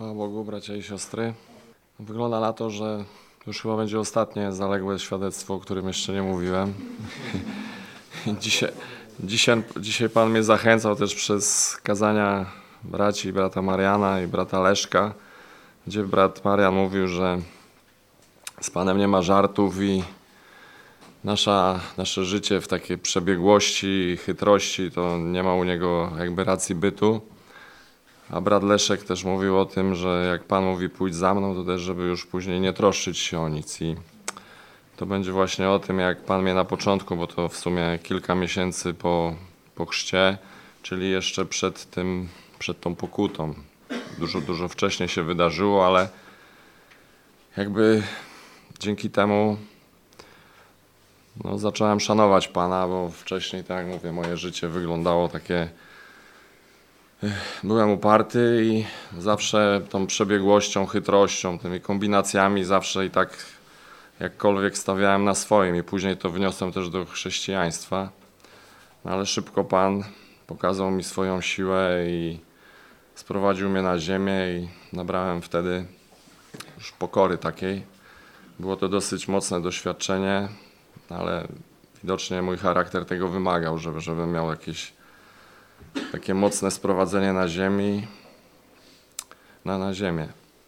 Chwała Bogu, bracia i siostry. Wygląda na to, że już chyba będzie ostatnie zaległe świadectwo, o którym jeszcze nie mówiłem. Dzisiaj Pan mnie zachęcał też przez kazania braci, brata Mariana i brata Leszka, gdzie brat Marian mówił, że z Panem nie ma żartów i nasze życie w takiej przebiegłości i chytrości to nie ma u niego jakby racji bytu. A brat Leszek też mówił o tym, że jak Pan mówi pójdź za mną, to też żeby już później nie troszczyć się o nic. I to będzie właśnie o tym, jak Pan mnie na początku, bo to w sumie kilka miesięcy po chrzcie, czyli jeszcze przed tą pokutą. Dużo wcześniej się wydarzyło, ale jakby dzięki temu zacząłem szanować Pana, bo wcześniej, tak jak mówię, moje życie wyglądało takie. Byłem uparty i zawsze tą przebiegłością, chytrością, tymi kombinacjami zawsze i tak jakkolwiek stawiałem na swoim i później to wniosłem też do chrześcijaństwa. Ale szybko Pan pokazał mi swoją siłę i sprowadził mnie na ziemię i nabrałem wtedy już pokory takiej. Było to dosyć mocne doświadczenie, ale widocznie mój charakter tego wymagał, żebym miał jakieś takie mocne sprowadzenie na ziemi, na ziemię.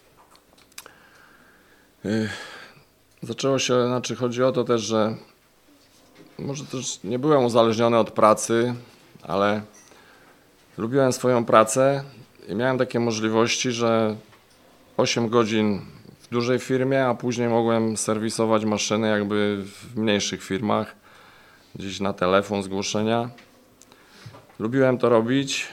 Zaczęło się, chodzi o to też, że może też nie byłem uzależniony od pracy, ale lubiłem swoją pracę i miałem takie możliwości, że 8 godzin w dużej firmie, a później mogłem serwisować maszyny jakby w mniejszych firmach, gdzieś na telefon zgłoszenia. Lubiłem to robić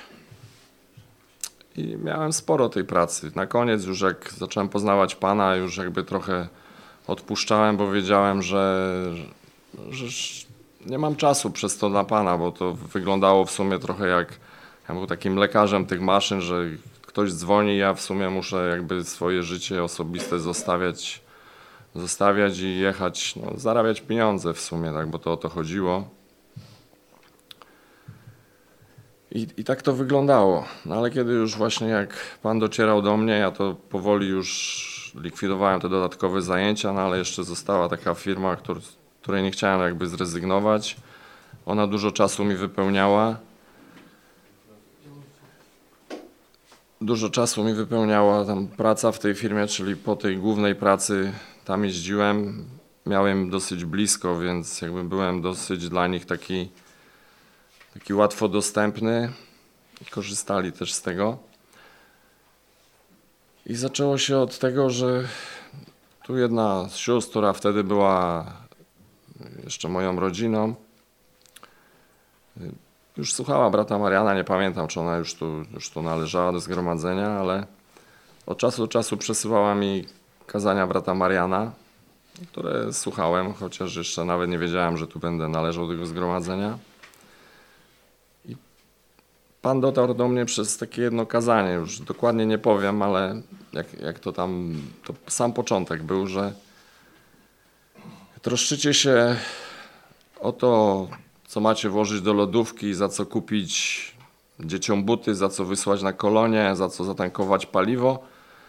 i miałem sporo tej pracy. Na koniec już jak zacząłem poznawać Pana, już jakby trochę odpuszczałem, bo wiedziałem, że nie mam czasu przez to dla Pana, bo to wyglądało w sumie trochę jak ja był takim lekarzem tych maszyn, że ktoś dzwoni, ja w sumie muszę jakby swoje życie osobiste zostawiać i jechać, zarabiać pieniądze w sumie, tak, bo to o to chodziło. I tak to wyglądało. Ale kiedy już właśnie jak Pan docierał do mnie, ja to powoli już likwidowałem te dodatkowe zajęcia, ale jeszcze została taka firma, której nie chciałem jakby zrezygnować. Ona dużo czasu mi wypełniała. Dużo czasu mi wypełniała tam praca w tej firmie, czyli po tej głównej pracy tam jeździłem. Miałem dosyć blisko, więc jakby byłem dosyć dla nich taki łatwo dostępny i korzystali też z tego. I zaczęło się od tego, że tu jedna z sióstr, która wtedy była jeszcze moją rodziną, już słuchała brata Mariana, nie pamiętam, czy ona już tu należała do zgromadzenia, ale od czasu do czasu przesyłała mi kazania brata Mariana, które słuchałem, chociaż jeszcze nawet nie wiedziałem, że tu będę należał do tego zgromadzenia. Pan dotarł do mnie przez takie jedno kazanie, już dokładnie nie powiem, ale jak to tam, to sam początek był, że troszczycie się o to, co macie włożyć do lodówki, za co kupić dzieciom buty, za co wysłać na kolonie, za co zatankować paliwo,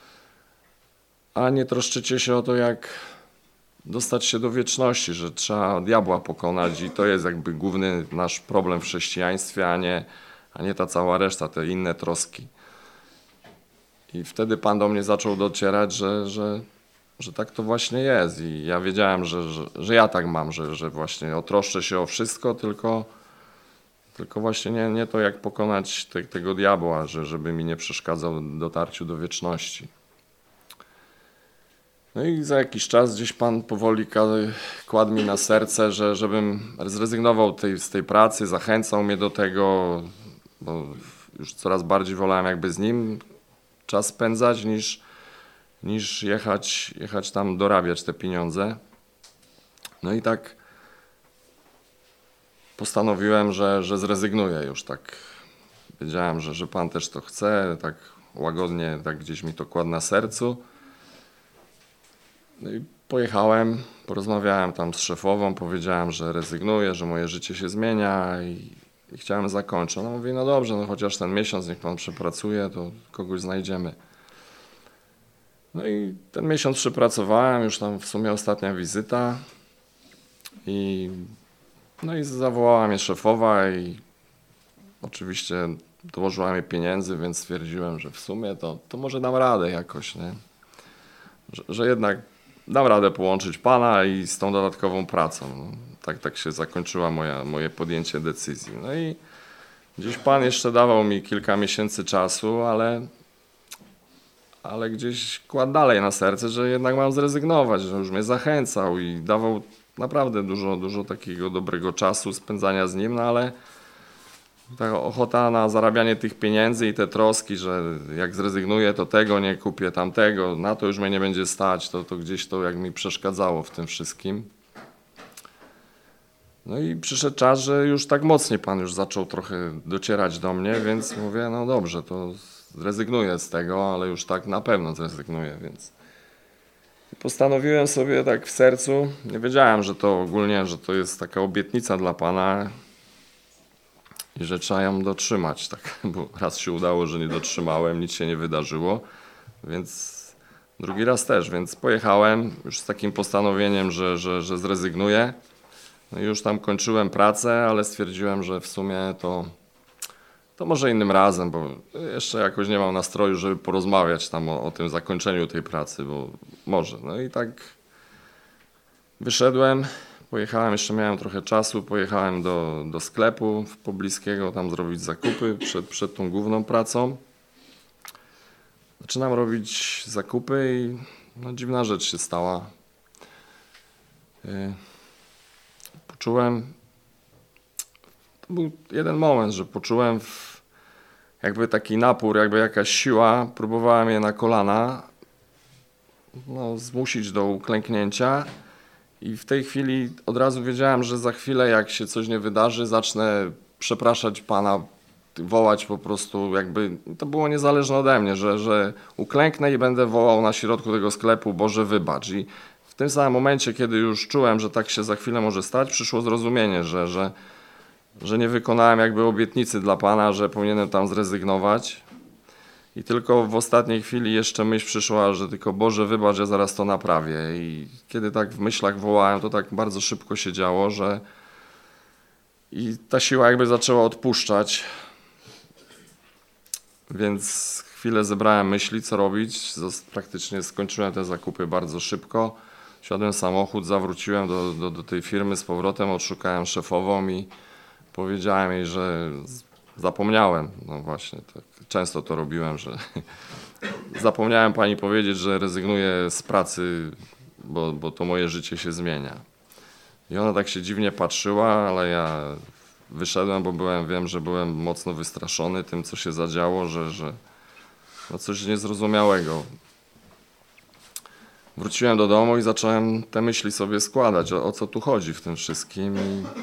a nie troszczycie się o to, jak dostać się do wieczności, że trzeba diabła pokonać i to jest jakby główny nasz problem w chrześcijaństwie, a nie ta cała reszta, te inne troski. I wtedy Pan do mnie zaczął docierać, że tak to właśnie jest. I ja wiedziałem, że ja tak mam, że właśnie otroszczę się o wszystko, tylko właśnie nie to, jak pokonać tego diabła, żeby mi nie przeszkadzał w dotarciu do wieczności. No i za jakiś czas gdzieś Pan powoli kładł mi na serce, żebym zrezygnował z tej pracy, zachęcał mnie do tego, bo już coraz bardziej wolałem jakby z nim czas spędzać, niż jechać tam dorabiać te pieniądze. No i tak postanowiłem, że zrezygnuję już tak. Wiedziałem, że Pan też to chce, tak łagodnie, tak gdzieś mi to kładł na sercu. No i pojechałem, porozmawiałem tam z szefową, powiedziałem, że rezygnuję, że moje życie się zmienia i chciałem zakończyć. Ona mówi, no dobrze, no chociaż ten miesiąc niech Pan przepracuje, to kogoś znajdziemy. No i ten miesiąc przepracowałem, już tam w sumie ostatnia wizyta no i zawołała mnie szefowa i oczywiście dołożyła mi pieniędzy, więc stwierdziłem, że w sumie to może dam radę jakoś, nie? Że jednak dam radę połączyć pana i z tą dodatkową pracą. No, tak się zakończyła moje podjęcie decyzji. No i gdzieś pan jeszcze dawał mi kilka miesięcy czasu, ale gdzieś kładł dalej na serce, że jednak mam zrezygnować, że już mnie zachęcał i dawał naprawdę dużo takiego dobrego czasu spędzania z nim, no ale ta ochota na zarabianie tych pieniędzy i te troski, że jak zrezygnuję, to tego nie kupię, tamtego, na to już mnie nie będzie stać, to gdzieś to jak mi przeszkadzało w tym wszystkim. No i przyszedł czas, że już tak mocniej pan już zaczął trochę docierać do mnie, więc mówię, no dobrze, to zrezygnuję z tego, ale już tak na pewno zrezygnuję, więc postanowiłem sobie tak w sercu, nie wiedziałem, że to ogólnie, że to jest taka obietnica dla pana i że trzeba ją dotrzymać, tak, bo raz się udało, że nie dotrzymałem, nic się nie wydarzyło, więc drugi raz też, więc pojechałem już z takim postanowieniem, że zrezygnuję. No i już tam kończyłem pracę, ale stwierdziłem, że w sumie to może innym razem, bo jeszcze jakoś nie mam nastroju, żeby porozmawiać tam o tym zakończeniu tej pracy, bo może. No i tak wyszedłem, pojechałem, jeszcze miałem trochę czasu, pojechałem do sklepu pobliskiego, tam zrobić zakupy przed tą główną pracą. Zaczynam robić zakupy i no, dziwna rzecz się stała. Poczułem, to był jeden moment, że poczułem jakby taki napór, jakby jakaś siła, próbowałem je na kolana zmusić do uklęknięcia i w tej chwili od razu wiedziałem, że za chwilę jak się coś nie wydarzy, zacznę przepraszać pana, wołać po prostu, jakby to było niezależne ode mnie, że uklęknę i będę wołał na środku tego sklepu, Boże wybacz. I w tym samym momencie, kiedy już czułem, że tak się za chwilę może stać, przyszło zrozumienie, że nie wykonałem jakby obietnicy dla Pana, że powinienem tam zrezygnować. I tylko w ostatniej chwili jeszcze myśl przyszła, że tylko Boże wybacz, ja zaraz to naprawię. I kiedy tak w myślach wołałem, to tak bardzo szybko się działo, że i ta siła jakby zaczęła odpuszczać. Więc chwilę zebrałem myśli, co robić. Praktycznie skończyłem te zakupy bardzo szybko. Wsiadłem w samochód, zawróciłem do tej firmy z powrotem, odszukałem szefową i powiedziałem jej, że zapomniałem. No właśnie, tak często to robiłem, że zapomniałem pani powiedzieć, że rezygnuję z pracy, bo to moje życie się zmienia. I ona tak się dziwnie patrzyła, ale ja wyszedłem, bo wiem, że byłem mocno wystraszony tym, co się zadziało, że no coś niezrozumiałego. Wróciłem do domu i zacząłem te myśli sobie składać, o co tu chodzi w tym wszystkim.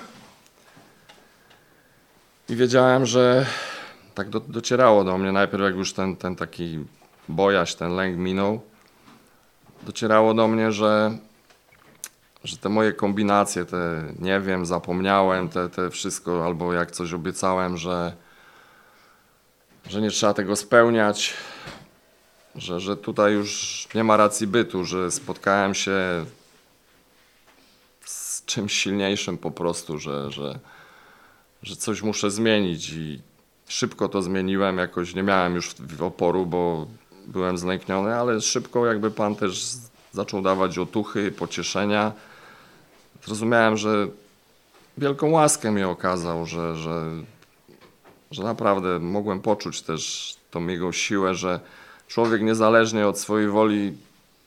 I wiedziałem, że tak docierało do mnie, najpierw jak już ten taki bojaźń, ten lęk minął, docierało do mnie, że te moje kombinacje, te nie wiem, zapomniałem, te wszystko, albo jak coś obiecałem, że nie trzeba tego spełniać, że tutaj już nie ma racji bytu, że spotkałem się z czymś silniejszym po prostu, że coś muszę zmienić i szybko to zmieniłem, jakoś nie miałem już oporu, bo byłem zlękniony, ale szybko jakby Pan też zaczął dawać otuchy, pocieszenia. Zrozumiałem, że wielką łaskę mi okazał, że naprawdę mogłem poczuć też tą Jego siłę, że człowiek niezależnie od swojej woli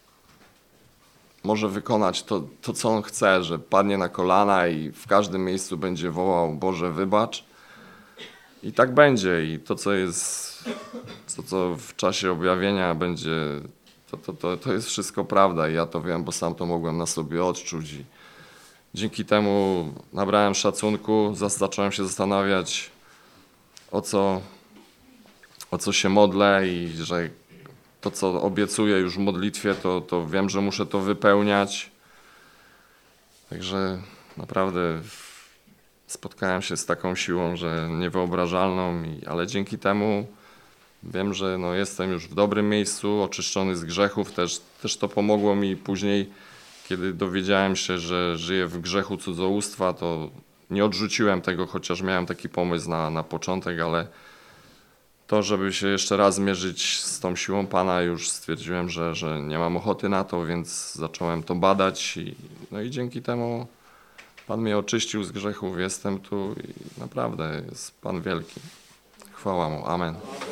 może wykonać to, co on chce, że padnie na kolana i w każdym miejscu będzie wołał Boże wybacz. I tak będzie. I to, co jest, co w czasie objawienia będzie, to jest wszystko prawda. I ja to wiem, bo sam to mogłem na sobie odczuć. I dzięki temu nabrałem szacunku, zacząłem się zastanawiać, o co się modlę i że to, co obiecuję już w modlitwie, to wiem, że muszę to wypełniać. Także naprawdę spotkałem się z taką siłą, że niewyobrażalną, ale dzięki temu Wiem, że jestem już w dobrym miejscu, oczyszczony z grzechów. Też to pomogło mi później, kiedy dowiedziałem się, że żyję w grzechu cudzołóstwa, to nie odrzuciłem tego, chociaż miałem taki pomysł na początek, ale to, żeby się jeszcze raz mierzyć z tą siłą Pana, już stwierdziłem, że nie mam ochoty na to, więc zacząłem to badać i dzięki temu Pan mnie oczyścił z grzechów, jestem tu i naprawdę jest Pan wielki. Chwała Mu. Amen.